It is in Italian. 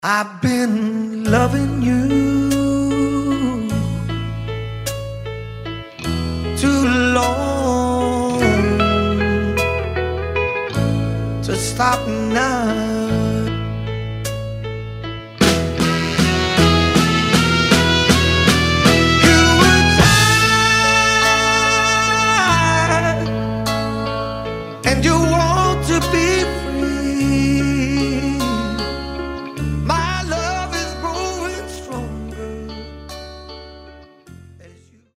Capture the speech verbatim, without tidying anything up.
I've been loving you too long to stop now.